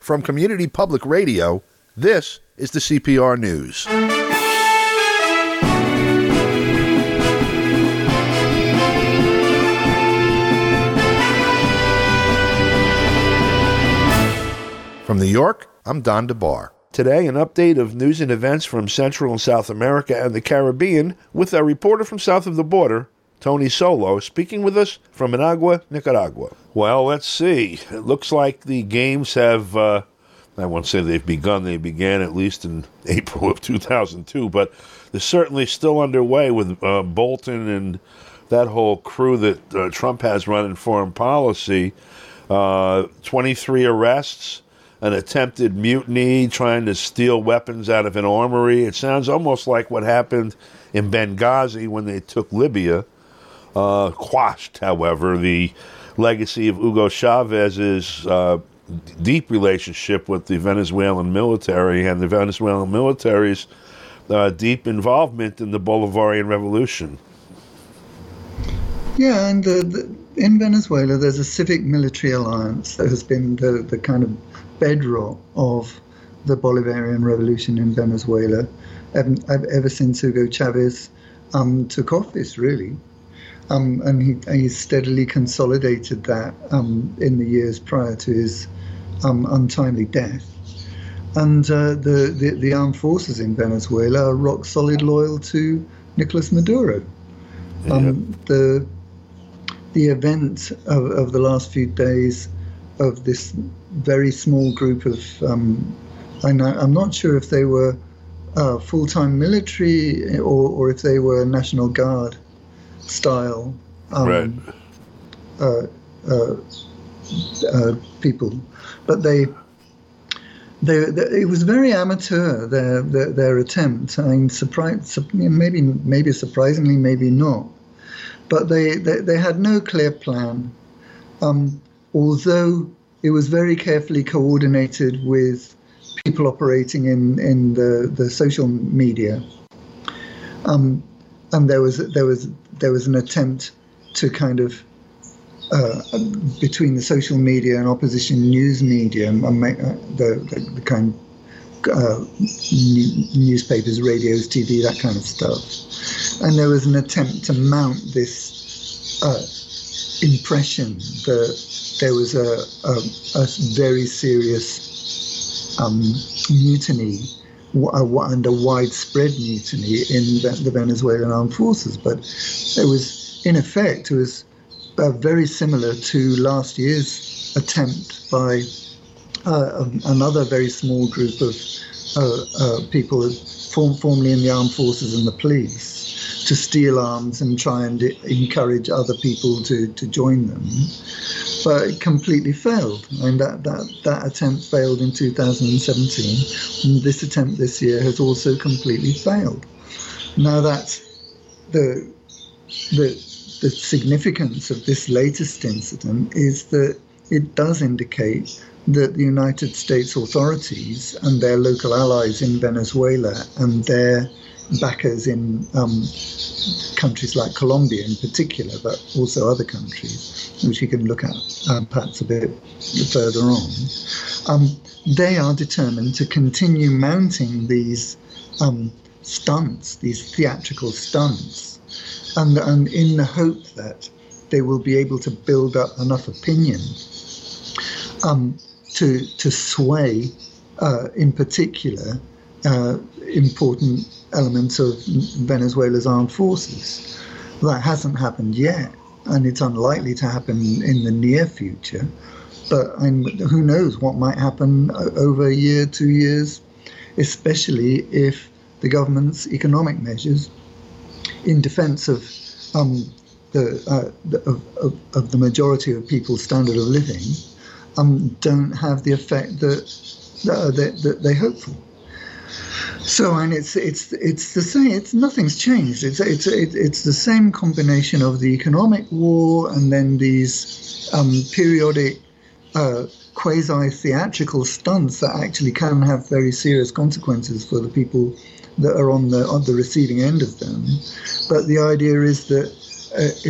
From Community Public Radio, this is the CPR News. From New York, I'm Don DeBar. Today, an update of news and events from Central and South America and the Caribbean with a reporter from south of the border, Tony Solo, speaking with us from Managua, Nicaragua. Well, let's see. It looks like the games have, I won't say they've begun. They began at least in April of 2002, but they're certainly still underway with Bolton and that whole crew that Trump has running foreign policy. 23 arrests, an attempted mutiny, trying to steal weapons out of an armory. It sounds almost like what happened in Benghazi when they took Libya. Quashed, however, the legacy of Hugo Chavez's deep relationship with the Venezuelan military and the Venezuelan military's deep involvement in the Bolivarian Revolution. Yeah, and in Venezuela, there's a civic-military alliance that has been the kind of bedrock of the Bolivarian Revolution in Venezuela ever since Hugo Chavez took office, really. And he steadily consolidated that in the years prior to his untimely death. And the armed forces in Venezuela are rock solid loyal to Nicolas Maduro. The event of the last few days of this very small group of, I'm not sure if they were full-time military or if they were National Guard style people, but it was very amateur, their attempt. I mean, maybe surprisingly, maybe not, but they had no clear plan. Although it was very carefully coordinated with people operating in the social media, and there was an attempt to kind of between the social media and opposition news media, the kind of newspapers, radios, TV, that kind of stuff, and there was an attempt to mount this impression that there was a very serious mutiny and a widespread mutiny in the Venezuelan armed forces. But it was, in effect, it was very similar to last year's attempt by another very small group of people formerly in the armed forces and the police to steal arms and try and encourage other people to join them. But it completely failed. I mean, that attempt failed in 2017, and this attempt this year has also completely failed. Now, that's the significance of this latest incident is that it does indicate that the United States authorities and their local allies in Venezuela and their backers in countries like Colombia in particular, but also other countries, which we can look at perhaps a bit further on, they are determined to continue mounting these stunts, these theatrical stunts, and in the hope that they will be able to build up enough opinion to sway, in particular, important elements of Venezuela's armed forces. That hasn't happened yet, and it's unlikely to happen in the near future. But who knows what might happen over a year, 2 years, especially if the government's economic measures in defense of the majority of people's standard of living don't have the effect that they hope for. So, and it's the same. Nothing's changed. It's the same combination of the economic war and then these periodic quasi-theatrical stunts that actually can have very serious consequences for the people that are on the receiving end of them. But the idea is that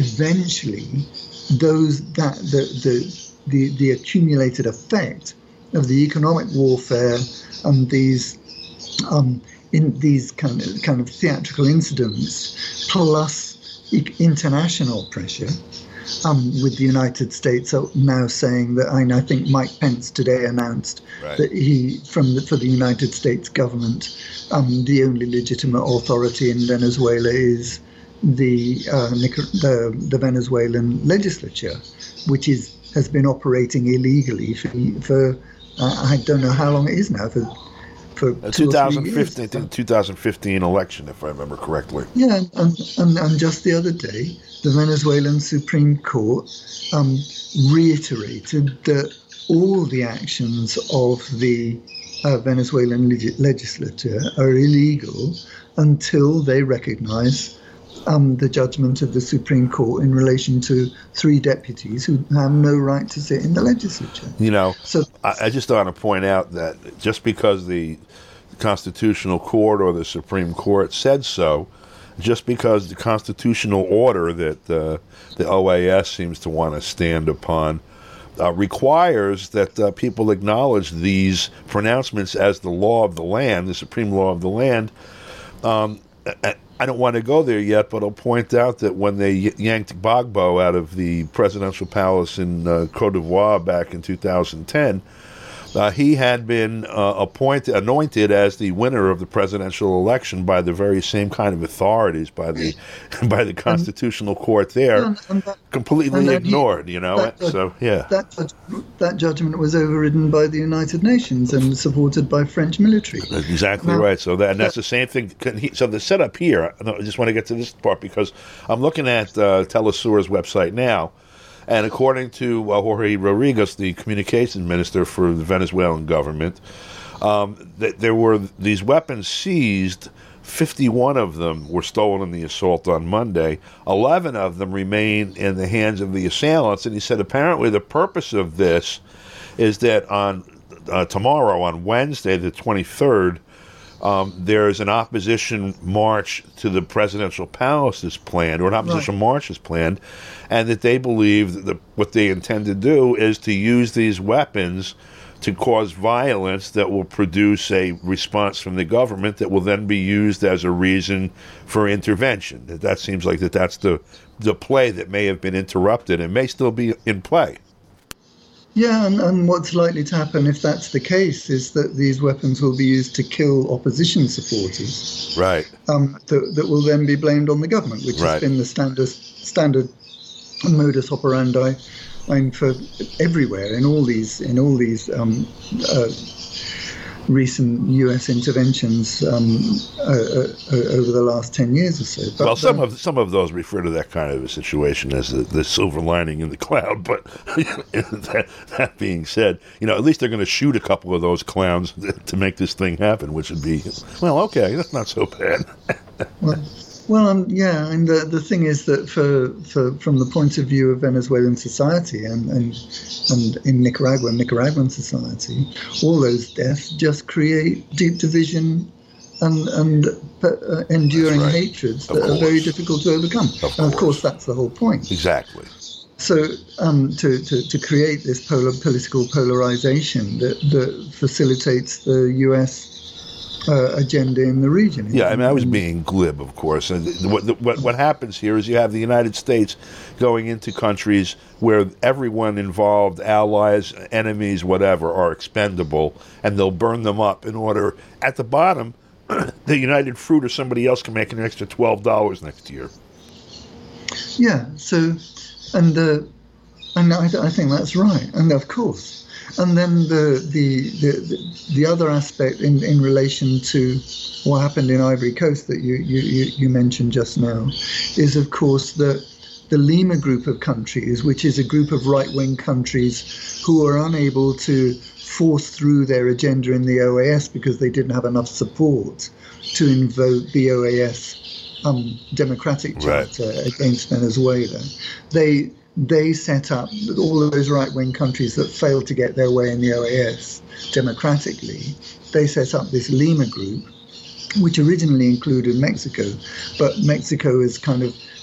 eventually the accumulated effect economic warfare and these in these kind of theatrical incidents, plus international pressure, with the United States now saying that, I think Mike Pence today announced that for the United States government, the only legitimate authority in Venezuela is the Venezuelan legislature, which has been operating illegally for I don't know how long it is now, for 2015, I think 2015 election, if I remember correctly. Yeah, and just the other day, the Venezuelan Supreme Court reiterated that all the actions of the Venezuelan legislature are illegal until they recognize the judgment of the Supreme Court in relation to 3 deputies who have no right to sit in the legislature. So I just want to point out that just because the Constitutional Court or the Supreme Court said so, just because the constitutional order that the OAS seems to want to stand upon requires that people acknowledge these pronouncements as the law of the land, the supreme law of the land. I don't want to go there yet, but I'll point out that when they yanked Gbagbo out of the presidential palace in Cote d'Ivoire back in 2010, he had been anointed as the winner of the presidential election by the very same kind of authorities, by the constitutional court there, completely ignored. That judgment was overridden by the United Nations and supported by French military. That's exactly right. So that's the same thing. So the setup here, I just want to get to this part because I'm looking at Telesur's website now. And according to Jorge Rodriguez, the communications minister for the Venezuelan government, there were these weapons seized. 51 of them were stolen in the assault on Monday. 11 of them remain in the hands of the assailants. And he said apparently the purpose of this is that on tomorrow, on Wednesday, the 23rd, there's an opposition march to the presidential palace is planned, or an opposition march is planned, and that they believe that what they intend to do is to use these weapons to cause violence that will produce a response from the government that will then be used as a reason for intervention. That seems like that's the play that may have been interrupted and may still be in play. Yeah, and what's likely to happen if that's the case is that these weapons will be used to kill opposition supporters. Right. That will then be blamed on the government, which has been the standard modus operandi for everywhere in all these recent U.S. interventions over the last 10 years or so. But, some of those refer to that kind of a situation as the silver lining in the cloud. But that being said, at least they're going to shoot a couple of those clowns to make this thing happen, which would be, okay, that's not so bad. And the thing is that from the point of view of Venezuelan society and in Nicaraguan society, all those deaths just create deep division and enduring hatreds that are very difficult to overcome. Of course, that's the whole point. Exactly. So to create this political polarization that facilitates the U.S. Agenda in the region. Yeah, I was being glib, of course. And what happens here is you have the United States going into countries where everyone involved, allies, enemies, whatever, are expendable, and they'll burn them up in order, at the bottom, the United Fruit or somebody else can make an extra $12 next year. Yeah, so, and I think that's right. And of course, and then the other aspect in relation to what happened in Ivory Coast that you mentioned just now is, of course, the Lima group of countries, which is a group of right-wing countries who are unable to force through their agenda in the OAS because they didn't have enough support to invoke the OAS democratic charter against Venezuela. They set up, all of those right-wing countries that failed to get their way in the OAS democratically, they set up this Lima group, which originally included Mexico, but Mexico has kind of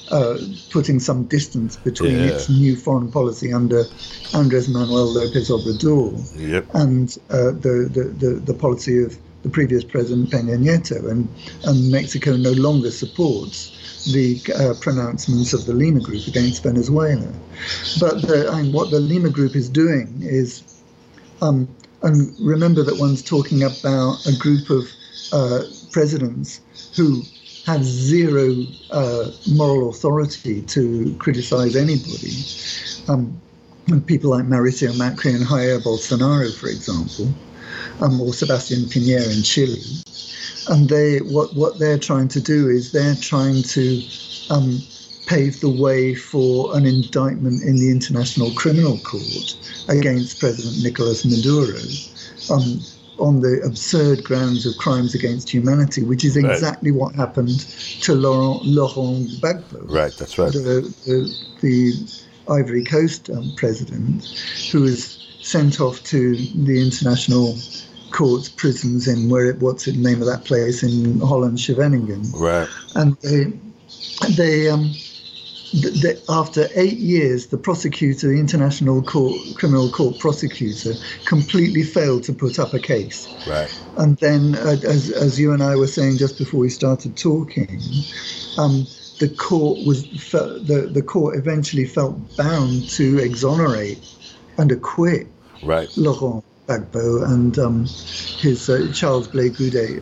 putting some distance between its new foreign policy under Andres Manuel Lopez Obrador and the policy of the previous president Peña Nieto, and Mexico no longer supports the pronouncements of the Lima Group against Venezuela. But what the Lima Group is doing is, and remember that one's talking about a group of presidents who have zero moral authority to criticize anybody. People like Mauricio Macri and Jair Bolsonaro, for example, or Sebastián Piñera in Chile. And what they're trying to do is they're trying to pave the way for an indictment in the International Criminal Court against President Nicolas Maduro on the absurd grounds of crimes against humanity, which is exactly what happened to Laurent Gbagbo. Right, that's right. The Ivory Coast president, who was sent off to the international court's prisons in what's the name of that place in Holland, Scheveningen. Right. And they after 8 years, the prosecutor, the International Criminal Court prosecutor, completely failed to put up a case. Right. And then, as you and I were saying just before we started talking, the court eventually felt bound to exonerate and acquit Laurent Gbagbo and his Charles Blé Goudet,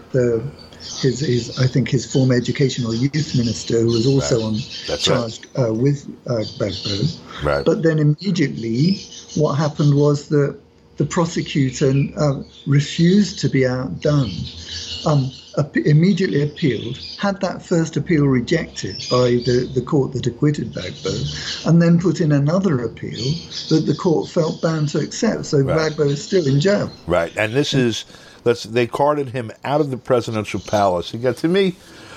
his former education or youth minister, who was also charged with Gbagbo. Right. But then immediately, what happened was that the prosecutor refused to be outdone. Immediately appealed, had that first appeal rejected by the court that acquitted Gbagbo, and then put in another appeal that the court felt bound to accept. So Gbagbo is still in jail. Right, and this is, they carted him out of the presidential palace. Again, to me,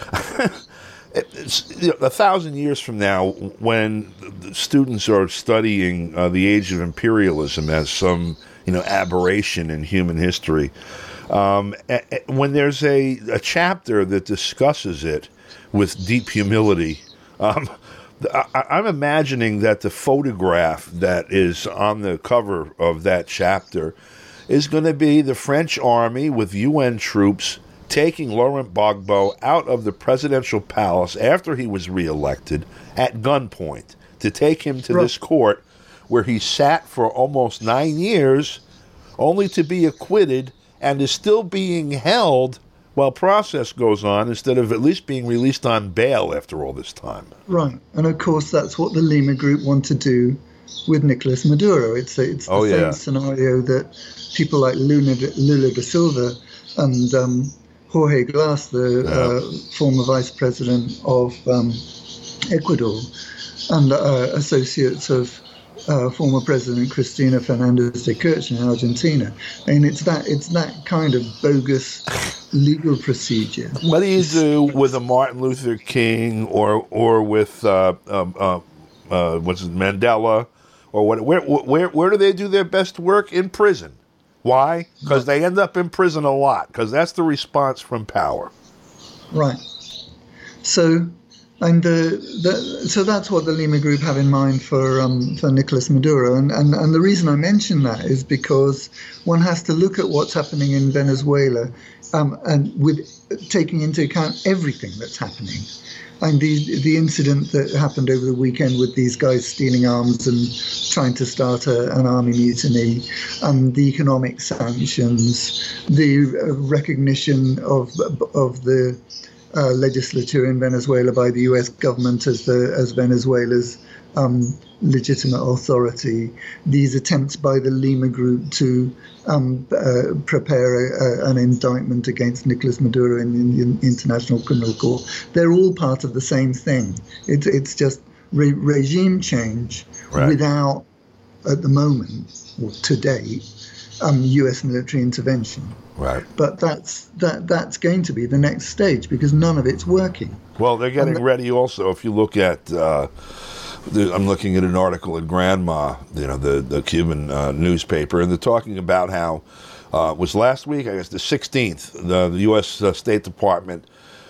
it's, 1,000 years from now, when students are studying the age of imperialism as some aberration in human history, when there's a chapter that discusses it with deep humility, I'm imagining that the photograph that is on the cover of that chapter is going to be the French army with UN troops taking Laurent Gbagbo out of the presidential palace after he was reelected at gunpoint to take him to this court where he sat for almost 9 years only to be acquitted and is still being held while process goes on instead of at least being released on bail after all this time. Right. And of course, that's what the Lima Group want to do with Nicolas Maduro. It's the same scenario that people like Lula da Silva and Jorge Glass, the former vice president of Ecuador, and associates of former President Cristina Fernandez de Kirchner in Argentina. I mean, it's that kind of bogus legal procedure. What do you do with a Martin Luther King or with Mandela or what? Where do they do their best work? In prison. Why? Because they end up in prison a lot. Because that's the response from power. Right. So. And so that's what the Lima Group have in mind for Nicolas Maduro. And the reason I mention that is because one has to look at what's happening in Venezuela and with taking into account everything that's happening. And the incident that happened over the weekend with these guys stealing arms and trying to start an army mutiny, the economic sanctions, the recognition of the legislature in Venezuela by the U.S. government as Venezuela's legitimate authority, these attempts by the Lima Group to prepare an indictment against Nicolas Maduro in the International Criminal Court, they're all part of the same thing. It's just regime change without, at the moment, or to date, U.S. military intervention. Right. But that's going to be the next stage because none of it's working. Well, they're getting ready also. If you look at, I'm looking at an article in Granma, the Cuban newspaper, and they're talking about how, was last week, I guess the 16th, the U.S. State Department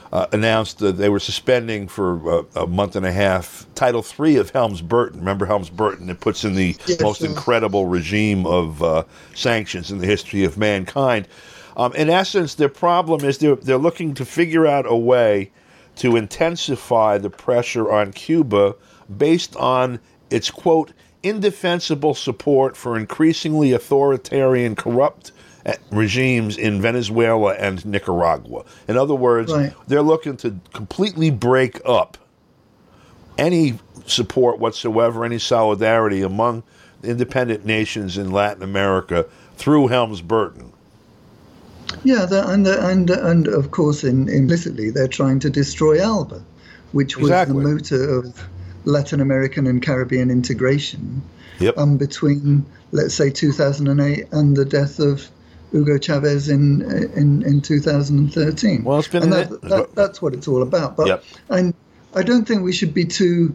announced that they were suspending for a month and a half Title III of Helms-Burton. Remember Helms-Burton? It puts in the most incredible regime of sanctions in the history of mankind. In essence, their problem is they're looking to figure out a way to intensify the pressure on Cuba based on its, quote, indefensible support for increasingly authoritarian, corrupt regimes in Venezuela and Nicaragua. In other words, they're looking to completely break up any support whatsoever, any solidarity among independent nations in Latin America through Helms-Burton. Yeah, and of course, implicitly, they're trying to destroy ALBA, which was the motor of Latin American and Caribbean integration between, let's say, 2008 and the death of Hugo Chavez in 2013. Well, it's been that's what it's all about. But and I don't think we should be too,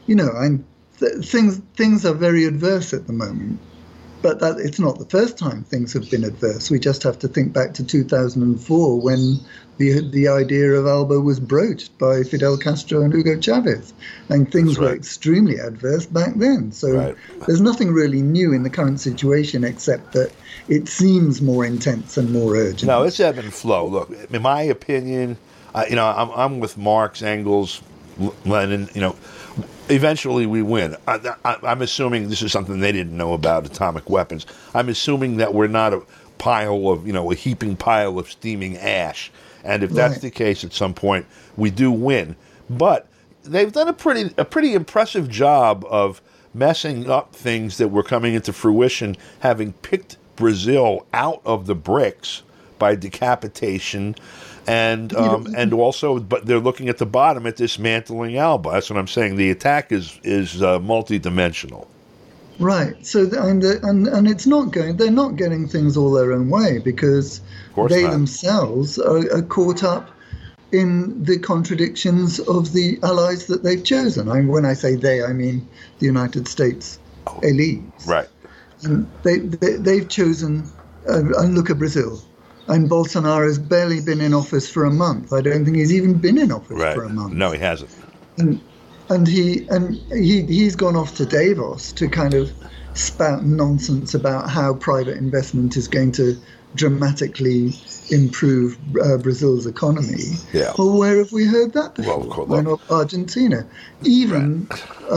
things are very adverse at the moment. But it's not the first time things have been adverse. We just have to think back to 2004 when the idea of ALBA was broached by Fidel Castro and Hugo Chavez. And things were extremely adverse back then. So there's nothing really new in the current situation except that it seems more intense and more urgent. No, it's ebb and flow. Look, in my opinion, I'm with Marx, Engels, Lenin, eventually we win. I'm assuming this is something they didn't know about atomic weapons. I'm assuming that we're not a pile of, a heaping pile of steaming ash. And if that's the case at some point, we do win. But they've done a pretty impressive job of messing up things that were coming into fruition, having picked Brazil out of the BRICS by decapitation. And also, but they're looking at the bottom at dismantling ALBA. That's what I'm saying. The attack is multidimensional. Right. So and it's not going. They're not getting things all their own way because they themselves are caught up in the contradictions of the allies that they've chosen. When I say they, I mean the United States elites. Right. And they've chosen. And look at Brazil. And Bolsonaro's barely been in office for a month. I don't think he's even been in office for a month. No, he hasn't. And he's gone off to Davos to kind of spout nonsense about how private investment is going to dramatically improve Brazil's economy. Yeah. Well, where have we heard that before? Well, of course. Why not Argentina? Even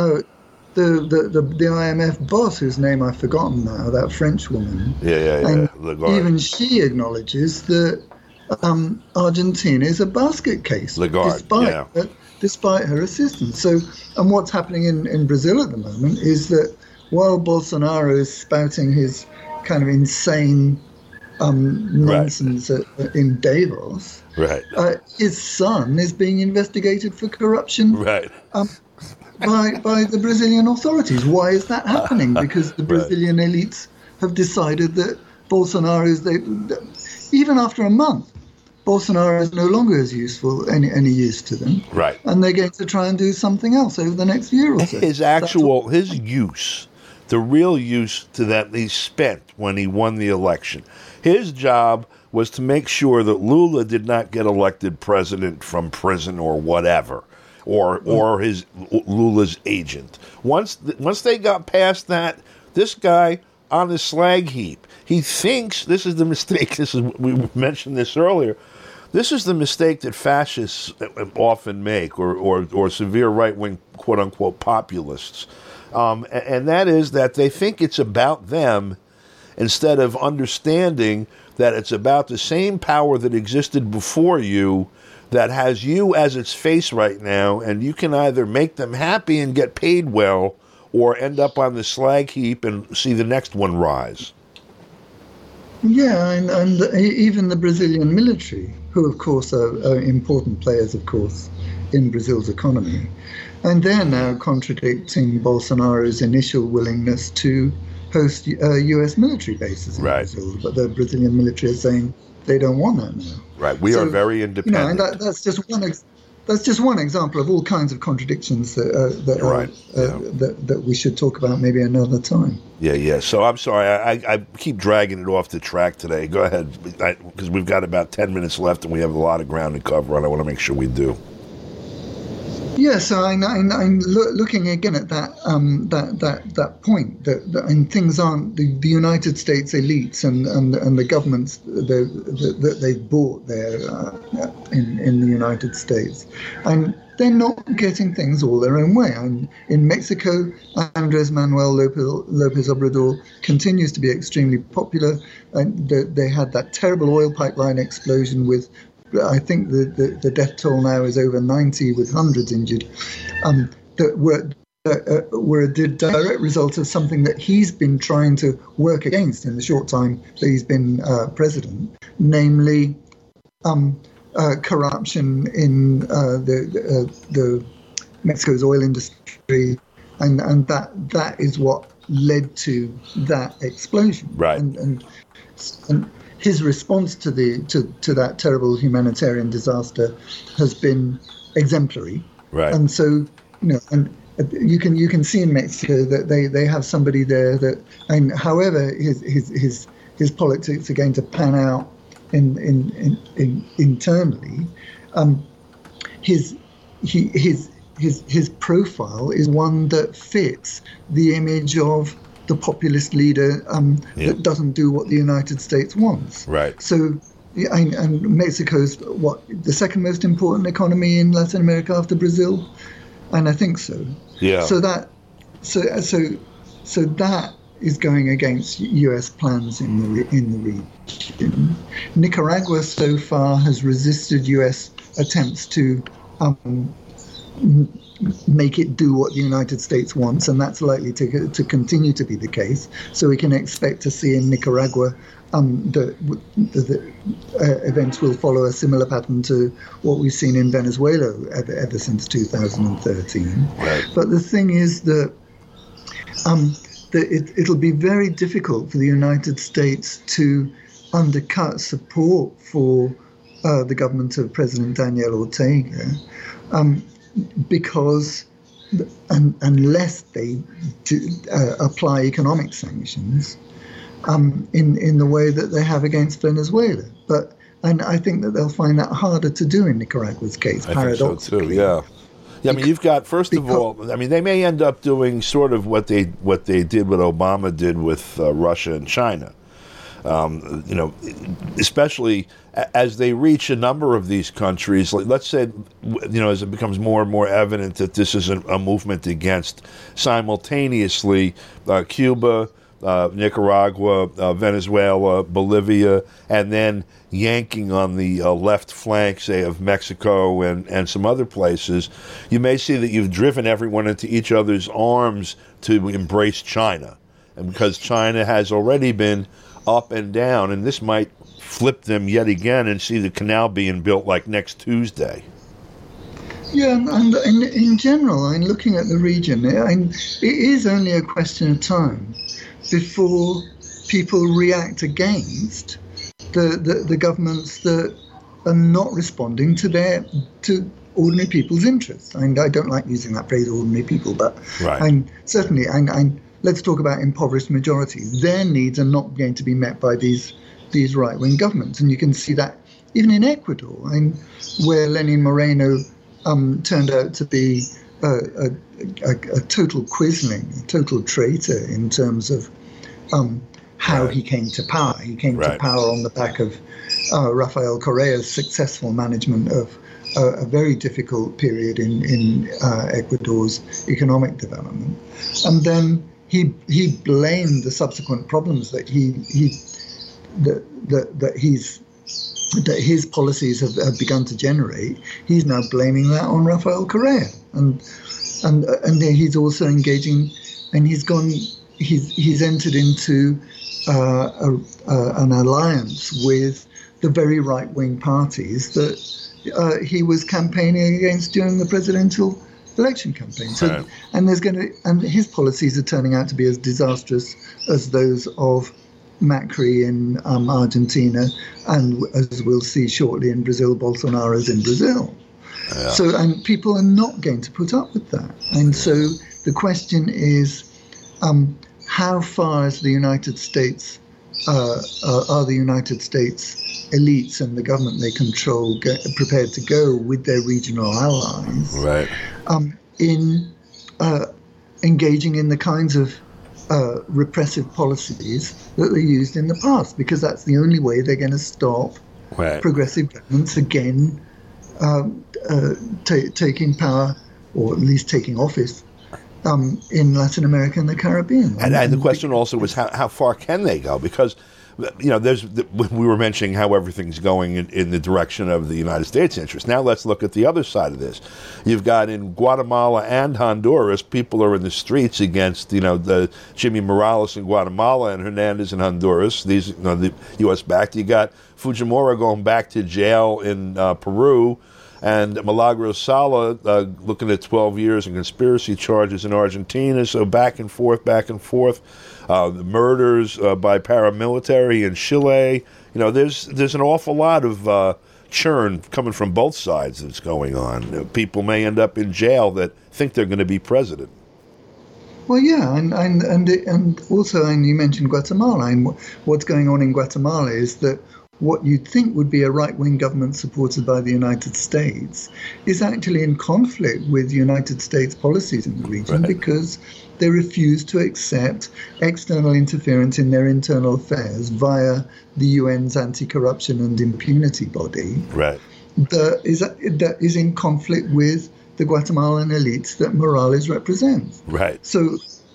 the IMF boss, whose name I've forgotten now, that French woman. And Lagarde. Even she acknowledges that Argentina is a basket case. Lagarde, despite her assistance. So, and what's happening in Brazil at the moment is that while Bolsonaro is spouting his kind of insane nonsense in Davos, his son is being investigated for corruption. By the Brazilian authorities. Why is that happening? Because the Brazilian elites have decided that even after a month, Bolsonaro is no longer as useful, any use to them. Right. And they're going to try and do something else over the next year or so. His use, the real use to that he spent when he won the election, his job was to make sure that Lula did not get elected president from prison or whatever. Or his Lula's agent. Once they got past that, this guy on the slag heap, he thinks this is the mistake. We mentioned this earlier. This is the mistake that fascists often make, or severe right-wing quote unquote populists, and that is that they think it's about them instead of understanding that it's about the same power that existed before you, that has you as its face right now, and you can either make them happy and get paid well, or end up on the slag heap and see the next one rise. Yeah, and even the Brazilian military, who of course are important players, of course, in Brazil's economy, and they're now contradicting Bolsonaro's initial willingness to host U.S. military bases in Brazil, but the Brazilian military is saying they don't want that now. Right, we are very independent. And that's just one. that's just one example of all kinds of contradictions that we should talk about maybe another time. Yeah. So I'm sorry, I keep dragging it off the track today. Go ahead, because we've got about 10 minutes left and we have a lot of ground to cover, and I want to make sure we do. Yeah, so I'm looking again at that point that things aren't the United States elites and the governments that they've bought there in the United States, and they're not getting things all their own way. And in Mexico, Andrés Manuel López Obrador continues to be extremely popular. And they had that terrible oil pipeline explosion with, I think the death toll now is over 90 with hundreds injured, that were a direct result of something that he's been trying to work against in the short time that he's been president, namely corruption in the Mexico's oil industry, and that is what led to that explosion. Right. And his response to that terrible humanitarian disaster has been exemplary. Right. And so, and you can see in Mexico that they have somebody there that, and however his politics are going to pan out internally, his profile is one that fits the image of the populist leader that doesn't do what the United States wants. Right. So, and Mexico's the second most important economy in Latin America after Brazil, and I think so. Yeah. So that is going against U.S. plans in the region. Nicaragua so far has resisted U.S. attempts to make it do what the United States wants, and that's likely to continue to be the case. So we can expect to see in Nicaragua the events will follow a similar pattern to what we've seen in Venezuela ever since 2013. Right. But the thing is that it'll be very difficult for the United States to undercut support for the government of President Daniel Ortega, because unless they apply economic sanctions in the way that they have against Venezuela. And I think that they'll find that harder to do in Nicaragua's case, paradoxically. I think so too, yeah. Yeah, I mean, you've got, first of all, I mean, they may end up doing sort of what they did, what Obama did with Russia and China. Especially as they reach a number of these countries, let's say, as it becomes more and more evident that this is a movement against simultaneously Cuba, Nicaragua, Venezuela, Bolivia, and then yanking on the left flank, say, of Mexico and some other places, you may see that you've driven everyone into each other's arms to embrace China. And because China has already been up and down, and this might flip them yet again and see the canal being built like next Tuesday. Yeah, and in general, I'm looking at the region, it is only a question of time before people react against the governments that are not responding to ordinary people's interests. And I don't like using that phrase, ordinary people, but right. Certainly, let's talk about impoverished majorities. Their needs are not going to be met by these right-wing governments. And you can see that even in Ecuador, where Lenin Moreno turned out to be a total quisling, a total traitor in terms of how he came to power. He came to power on the back of Rafael Correa's successful management of a very difficult period in Ecuador's economic development. And then he blamed the subsequent problems that his policies have begun to generate. He's now blaming that on Rafael Correa, and he's also engaging, and he's entered into an alliance with the very right-wing parties that he was campaigning against during the presidential election campaign. So, and his policies are turning out to be as disastrous as those of Macri in Argentina, and as we'll see shortly in Brazil, Bolsonaro's in Brazil. Yeah. So, and people are not going to put up with that. And so the question is, how far is the United States, are the United States elites and the government they control prepared to go with their regional allies Right. In engaging in the kinds of repressive policies that they used in the past, because that's the only way they're going to stop progressive governments again taking power, or at least taking office, in Latin America and the Caribbean. And the question also was how far can they go? Because, we were mentioning how everything's going in the direction of the United States' interest. Now let's look at the other side of this. You've got in Guatemala and Honduras, people are in the streets against, the Jimmy Morales in Guatemala and Hernandez in Honduras. These, the U.S. backed. You got Fujimori going back to jail in Peru, and Milagros Sala looking at 12 years and conspiracy charges in Argentina. So back and forth. The murders by paramilitary in Chile. There's an awful lot of churn coming from both sides that's going on. People may end up in jail that think they're going to be president. Well, yeah, and also, and you mentioned Guatemala, and what's going on in Guatemala is that what you'd think would be a right-wing government supported by the United States is actually in conflict with United States policies in the region, because they refuse to accept external interference in their internal affairs via the UN's anti-corruption and impunity body. Right. That is in conflict with the Guatemalan elites that Morales represents. Right. So,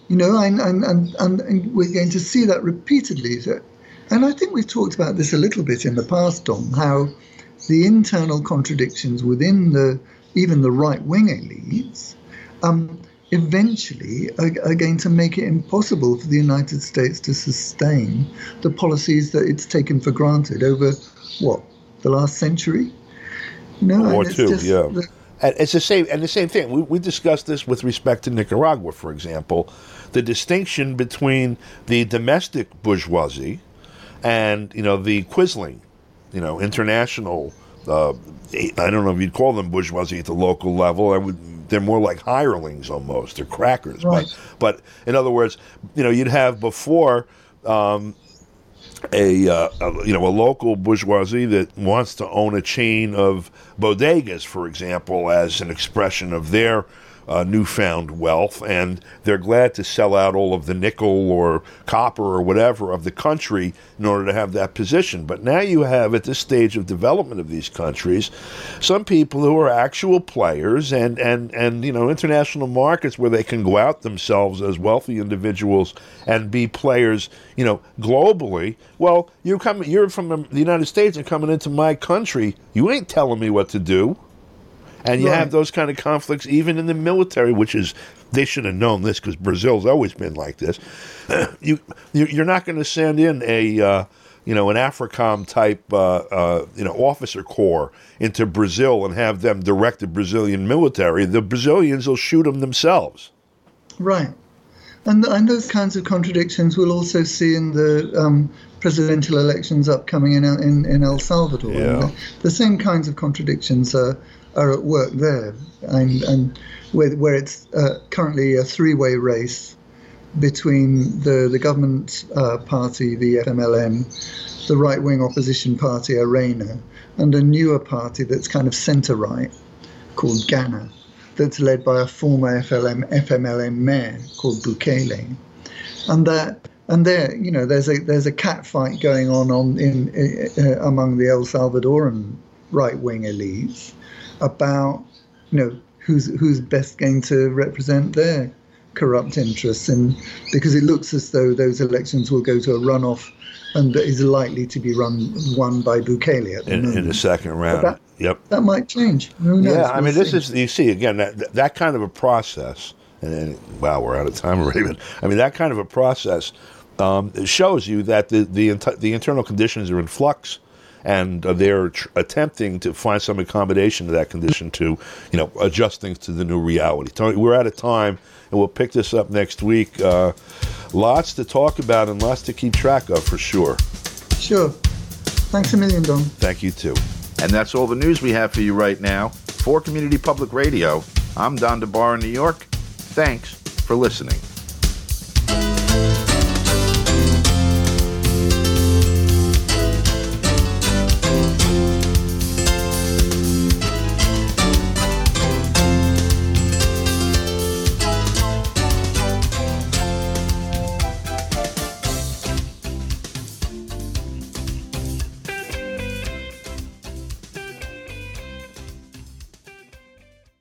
and we're going to see that repeatedly. And I think we've talked about this a little bit in the past, Dom, how the internal contradictions within even the right-wing elites eventually are going to make it impossible for the United States to sustain the policies that it's taken for granted over, the last century? Or two, yeah. And it's the same thing. We discussed this with respect to Nicaragua, for example. The distinction between the domestic bourgeoisie and, the Quisling, international, I don't know if you'd call them bourgeoisie at the local level. They're more like hirelings almost. They're crackers. Right. But in other words, you'd have before a local bourgeoisie that wants to own a chain of bodegas, for example, as an expression of their newfound wealth, and they're glad to sell out all of the nickel or copper or whatever of the country in order to have that position. But now you have, at this stage of development of these countries, some people who are actual players and international markets where they can go out themselves as wealthy individuals and be players, globally. Well, you're from the United States and coming into my country. You ain't telling me what to do. And you have those kind of conflicts even in the military, they should have known this because Brazil's always been like this. You're not going to send in an AFRICOM type, officer corps into Brazil and have them direct the Brazilian military. The Brazilians will shoot them themselves. Right. And those kinds of contradictions we'll also see in the presidential elections upcoming in El Salvador. Yeah. The same kinds of contradictions are at work there, and where it's currently a three-way race between the government party, the FMLN, the right-wing opposition party, Arena, and a newer party that's kind of centre-right called Ghana, that's led by a former FMLN mayor called Bukele, and there, there's a catfight going on among the El Salvadoran right-wing elites about who's best going to represent their corrupt interests, and because it looks as though those elections will go to a runoff and is likely to be won by Bukele at the moment. In the second round. That might change. Who knows? Yeah, this is, you see, again, that kind of a process, and wow, we're out of time already, but that kind of a process shows you that the internal conditions are in flux, and they're attempting to find some accommodation to that condition to, adjust things to the new reality. Tony, we're out of time, and we'll pick this up next week. Lots to talk about and lots to keep track of, for sure. Sure. Thanks a million, Don. Thank you, too. And that's all the news we have for you right now. For Community Public Radio, I'm Don DeBar in New York. Thanks for listening.